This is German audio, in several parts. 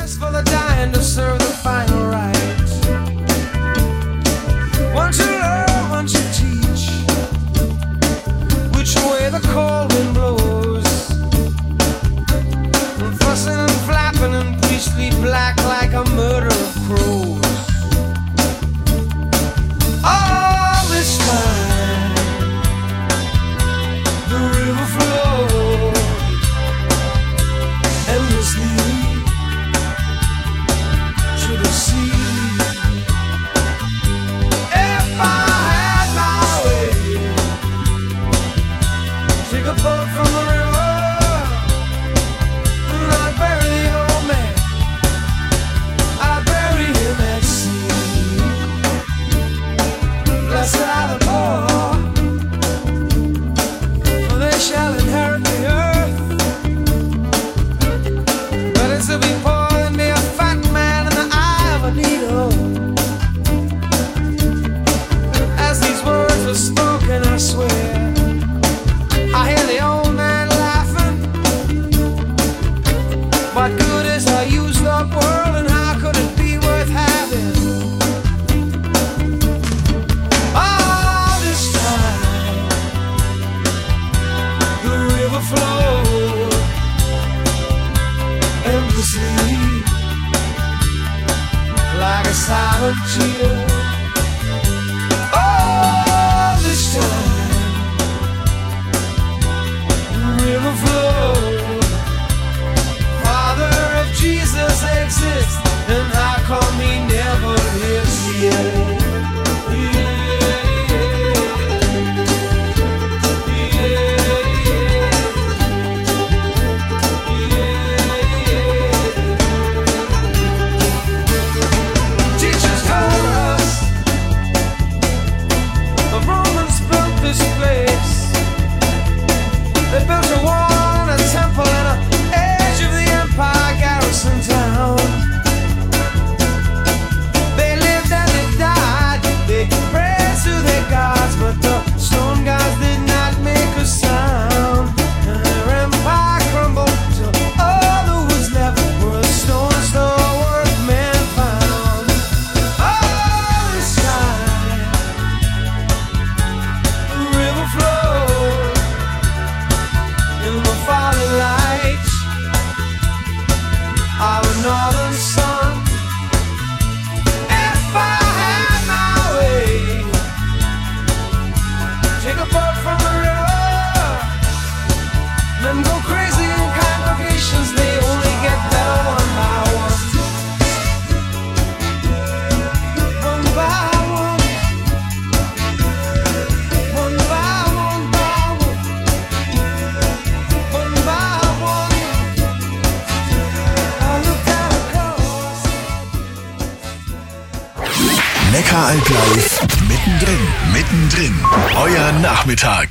for the dying to serve the final rites. Won't you learn, won't you teach which way the cold wind blows? And fussing and flapping in priestly black like a murder of crows. All this time the river flowed endlessly to the sea. If I had my way, take a boat from the river and I'd bury the old man. I'd bury him at sea. Blessed are the poor, for they shall inherit the earth. Better to be poor than be a fat man in the eye of a needle. As these words were spoken, I swear, I hear the old man laughing. What good is a used up world, and how could it be worth having? All this time the river flowed endlessly like a silent tear. All this time the river flowed. Father, if Jesus exists, then how come he never lives here? Teachers told us the Romans built this place. They built a wall and a temple and an edge of the empire garrison town. They lived and they died. They prayed to their gods, but the stone gods did not make a sound. And their empire crumbled till all that was left were a stone's throw worth man found. All this time the river flowed in the falling light of a northern sun. If I had my way, take a boat from the river, then go crazy in congregations. They only get better one by one. One by one. One by one by one. One by one. I look down across. Neckaralb live, mittendrin, euer Nachmittag.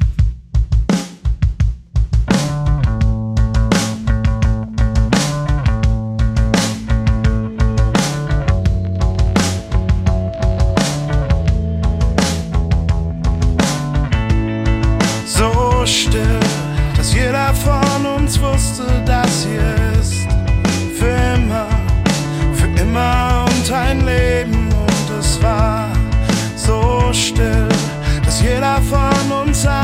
So still, dass jeder von uns wusste, das hier ist für immer und ein Leben. Und es war so still, dass jeder von uns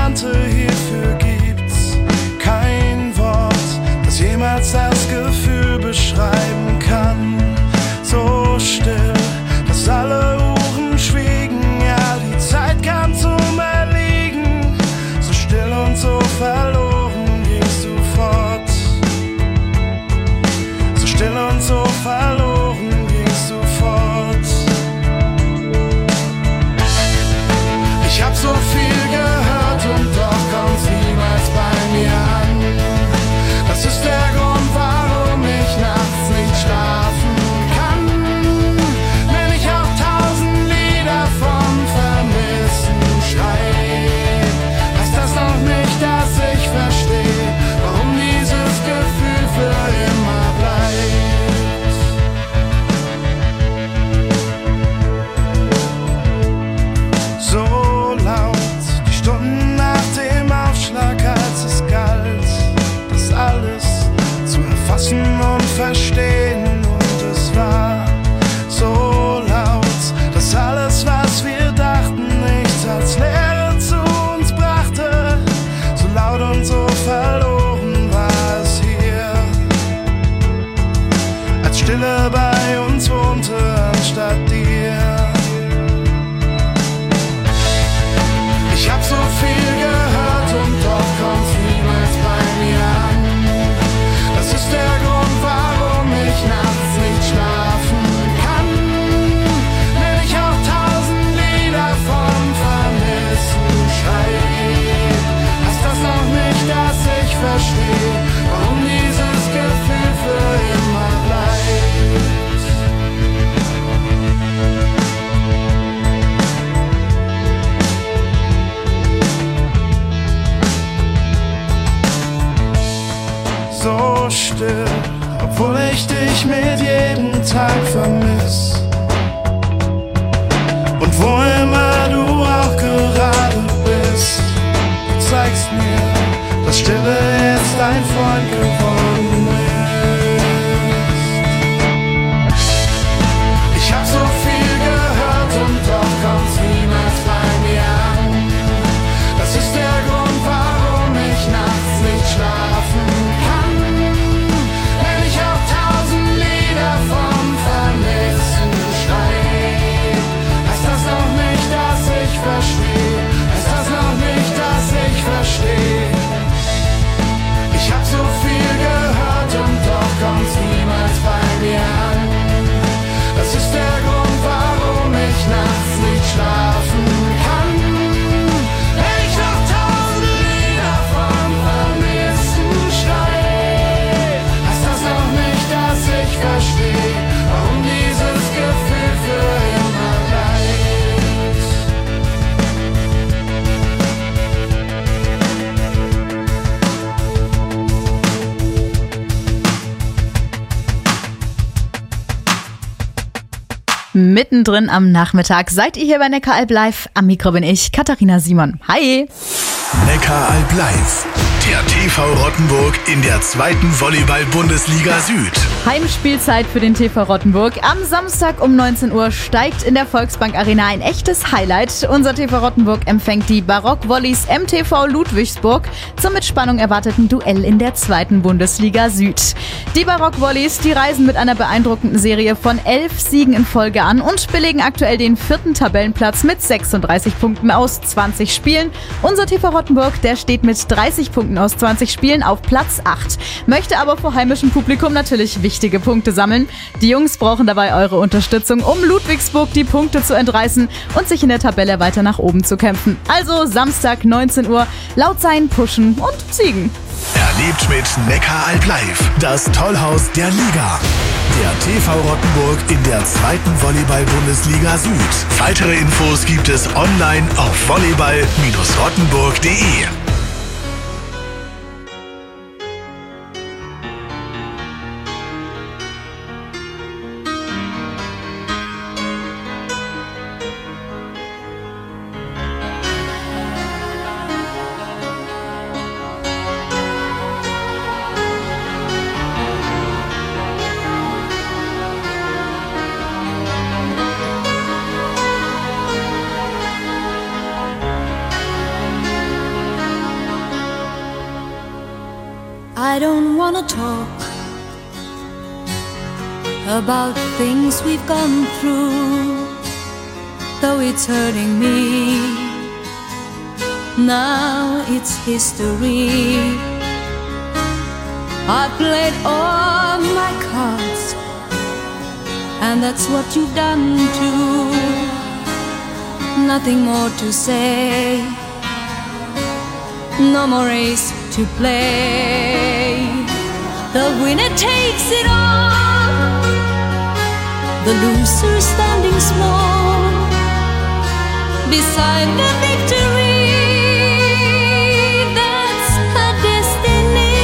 Stille bei uns wohnte anstatt dir. Ich hab so viel gehört und doch kommt's niemals bei mir an. Das ist der Grund, warum ich nachts nicht schlafen kann. Wenn ich auch 1000 Lieder vom Vermissen schreib, heißt das noch nicht, dass ich verstehe, warum dieses Gefühl für immer bleibt. So still, obwohl ich dich mit jedem Tag vermiss. Und wo immer du auch gerade bist, du zeigst mir, dass Stille jetzt dein Freund geworden ist. Ich hab so viel gehört und doch kommt's niemals bei mir an. Das ist der Grund, warum ich nachts nicht schlafen kann. Wenn ich auch 1000 Lieder vom Vermissen schreib, heißt das noch nicht, dass ich verstehe. Heißt das noch nicht, dass ich verstehe. Ich hab so viel gehört und doch kommt's niemals bei mir an. Das ist der Grund, warum ich nachts nicht schlafen kann. Wenn ich noch 1000 Lieder vom Vermissen schreib, heißt das noch nicht, dass ich verstehe, warum dieses Gefühl für immer bleibt. Mittendrin am Nachmittag seid ihr hier bei Neckaralb Live. Am Mikro bin ich, Katharina Simon. Hi! Neckaralb Live. Der TV Rottenburg in der 2. Volleyball-Bundesliga Süd. Heimspielzeit für den TV Rottenburg. Am Samstag um 19 Uhr steigt in der Volksbank Arena ein echtes Highlight. Unser TV Rottenburg empfängt die Barock-Volleys MTV Ludwigsburg zum mit Spannung erwarteten Duell in der 2. Bundesliga Süd. Die Barock-Volleys, die reisen mit einer beeindruckenden Serie von 11 Siegen in Folge an und belegen aktuell den 4. Tabellenplatz mit 36 Punkten aus 20 Spielen. Unser TV Rottenburg, der steht mit 30 Punkten aus 20 Spielen auf Platz 8. Möchte aber vor heimischem Publikum natürlich wichtige Punkte sammeln. Die Jungs brauchen dabei eure Unterstützung, um Ludwigsburg die Punkte zu entreißen und sich in der Tabelle weiter nach oben zu kämpfen. Also Samstag 19 Uhr, laut sein, pushen und siegen. Erlebt mit Neckaralb Live das Tollhaus der Liga. Der TV Rottenburg in der 2. Volleyball-Bundesliga Süd. Weitere Infos gibt es online auf volleyball-rottenburg.de. I don't wanna talk about things we've gone through, though it's hurting me. Now it's history. I played all my cards, and that's what you've done too. Nothing more to say, no more race to play. The winner takes it all, the loser standing small beside the victory. That's her destiny.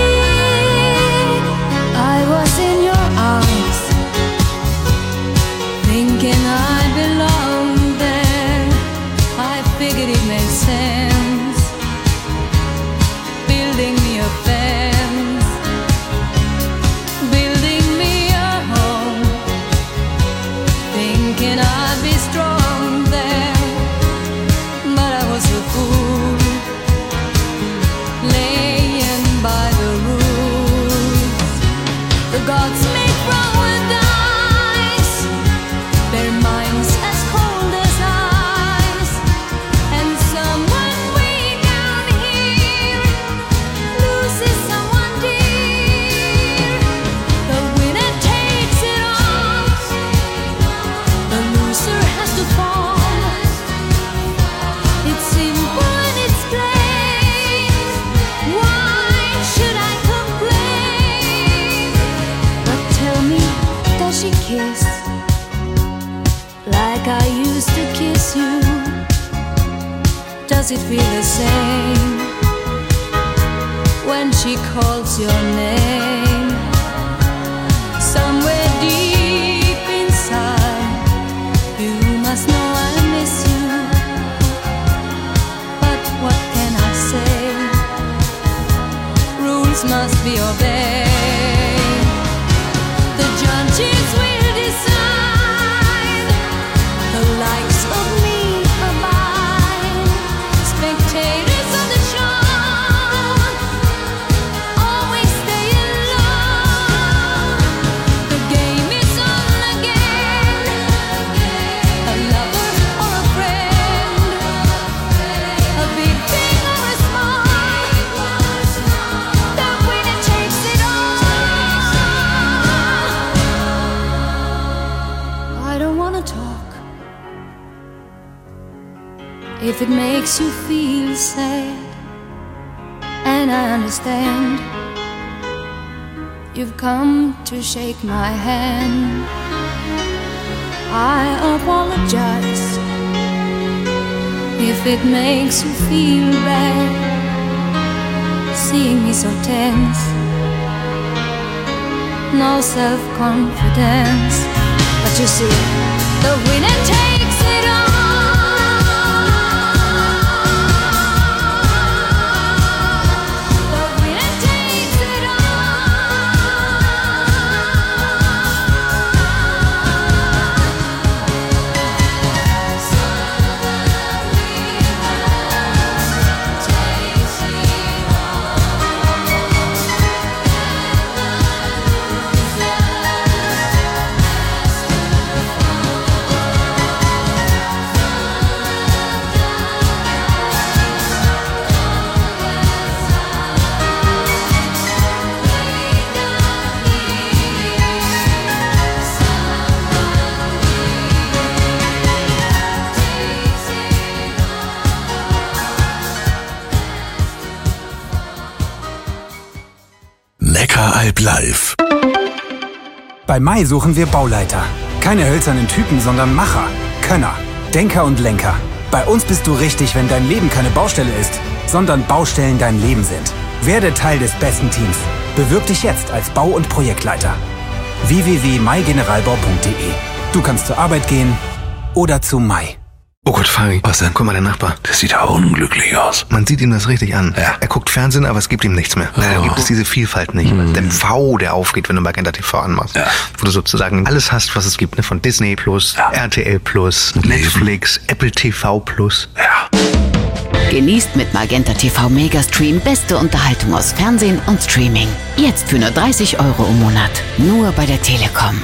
I was in your arms, thinking I belonged there. I figured it made sense, building me a fence, building me a home, thinking I'd be strong there. But I was a fool, laying by the rules the gods make wrong with she kissed like I used to kiss you? Does it feel the same when she calls your name? Somewhere deep inside, you must know I miss you. But what can I say? Rules must be obeyed. The judges will decide the likes of me or mine. Spectators of the show always stay in love. The game is on again. A lover or a friend, a big thing or a small, the winner takes it all. I don't wanna talk if it makes you feel sad, and I understand. You've come to shake my hand. I apologize if it makes you feel bad, seeing me so tense, no self-confidence. But you see, the winner takes it all. The winner takes it Neckaralb live. Bei Mai suchen wir Bauleiter. Keine hölzernen Typen, sondern Macher, Könner, Denker und Lenker. Bei uns bist du richtig, wenn dein Leben keine Baustelle ist, sondern Baustellen dein Leben sind. Werde Teil des besten Teams. Bewirb dich jetzt als Bau- und Projektleiter. www.maigeneralbau.de. Du kannst zur Arbeit gehen oder zu Mai. Oh Gott, Fari, was denn? Guck mal, der Nachbar. Das sieht ja unglücklich aus. Man sieht ihm das richtig an. Ja. Er guckt Fernsehen, aber es gibt ihm nichts mehr. Da gibt es diese Vielfalt nicht. Der V, der aufgeht, wenn du Magenta TV anmachst. Ja. Wo du sozusagen alles hast, was es gibt. Ne? Von Disney Plus, Ja. RTL Plus, Leben. Netflix, Apple TV Plus. Ja. Genießt mit Magenta TV Megastream beste Unterhaltung aus Fernsehen und Streaming. Jetzt für nur 30 € im Monat. Nur bei der Telekom.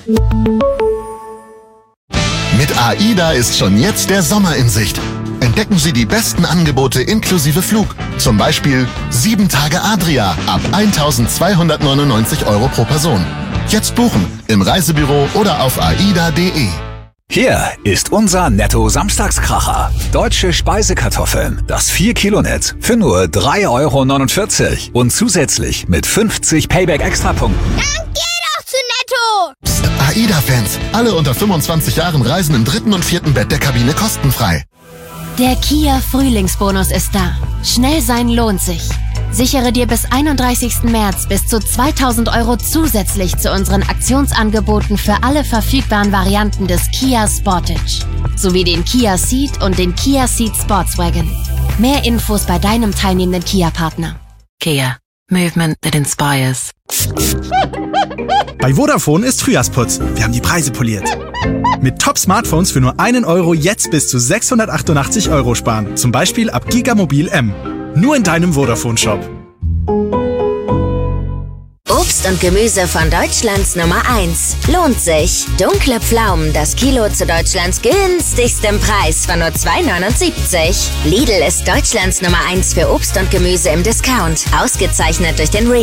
Mit AIDA ist schon jetzt der Sommer in Sicht. Entdecken Sie die besten Angebote inklusive Flug. Zum Beispiel 7 Tage Adria ab 1.299 € pro Person. Jetzt buchen im Reisebüro oder auf aida.de. Hier ist unser Netto-Samstagskracher. Deutsche Speisekartoffeln, das 4-Kilo-Netz für nur 3,49 € und zusätzlich mit 50 Payback-Extrapunkten. Dann geh doch zu Netto! Psst, AIDA-Fans, alle unter 25 Jahren reisen im 3. und 4. Bett der Kabine kostenfrei. Der Kia Frühlingsbonus ist da. Schnell sein lohnt sich. Sichere dir bis 31. März bis zu 2.000 € zusätzlich zu unseren Aktionsangeboten für alle verfügbaren Varianten des Kia Sportage. Sowie den Kia Ceed und den Kia Ceed Sportswagen. Mehr Infos bei deinem teilnehmenden Kia-Partner. Kia. Movement that inspires. Bei Vodafone ist Frühjahrsputz. Wir haben die Preise poliert. Mit Top-Smartphones für nur 1 € jetzt bis zu 688 € sparen. Zum Beispiel ab Gigamobil M. Nur in deinem Vodafone-Shop. Obst und Gemüse von Deutschlands Nummer 1. Lohnt sich. Dunkle Pflaumen, das Kilo zu Deutschlands günstigstem Preis von nur 2,79 €. Lidl ist Deutschlands Nummer 1 für Obst und Gemüse im Discount. Ausgezeichnet durch den